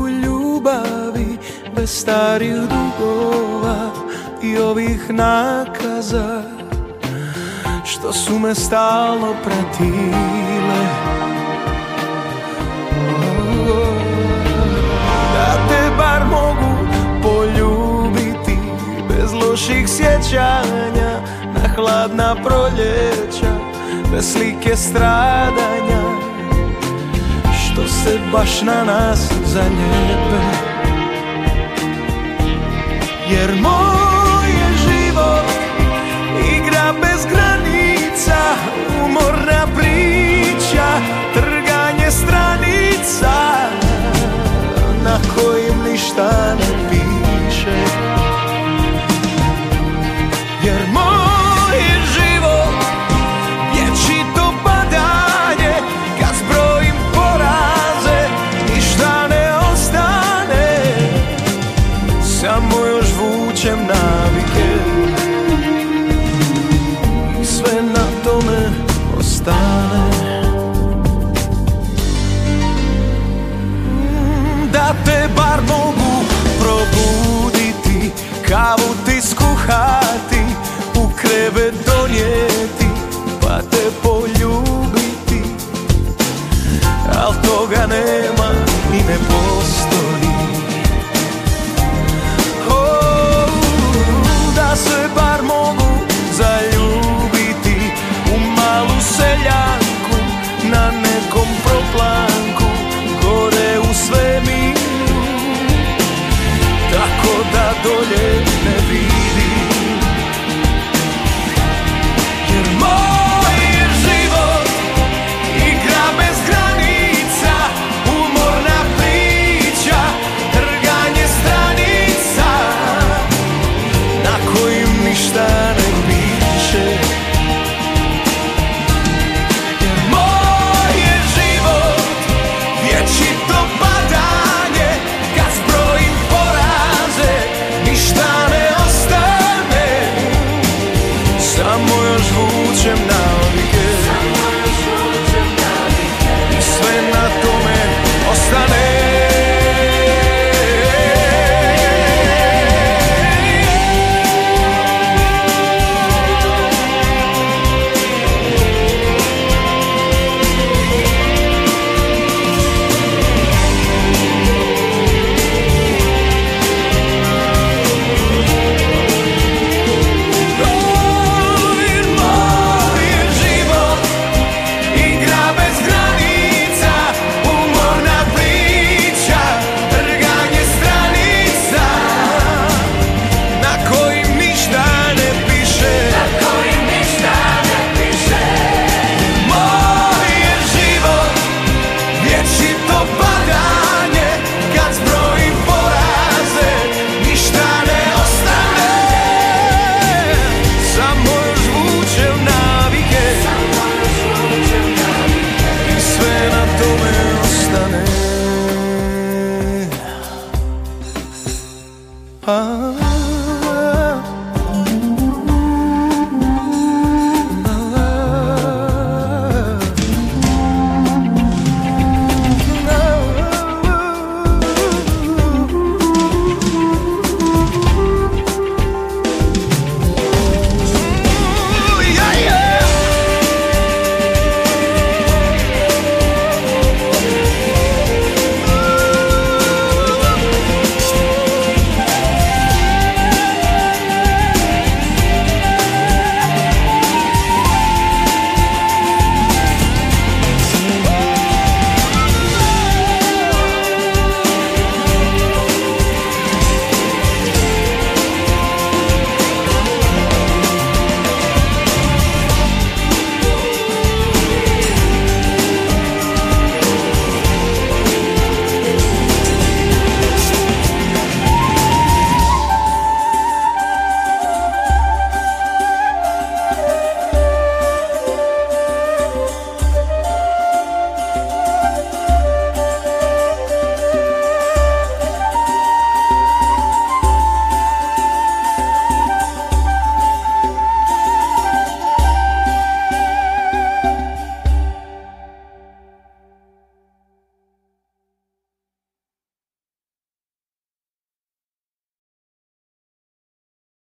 u ljubavi, bez starih dugova i ovih nakaza što su me stalno pratile. Da te bar mogu poljubiti bez loših sjećanja na hladna proljeća, bez slike stradanja što se baš na nas zaljepe. Jer moj je život igra bez granica, umorna priča, trganje stranica na kojim ništa ne piše. Jer moj je život vječito padanje, kad zbrojim poraze ništa ne ostane, samo još vučem navike i sve na tome ostane. Da te bar mogu probuditi, kavu ti skuhati, u krevet donijeti, pa te poljubiti, al toga nema i ne postoji. Da se bar mogu zaljubiti u malu seljanku na nekom proplanku gore u svemiru, tako da dolje ne vidim. Jer moj je život igra bez granica, umorna priča, trganje stranica na kojim ništa ne piše. Jer moj je život vječito padanje, kad zbrojim poraze ništa ne ostane, samo još vučem navike i sve na tome ostane. Ah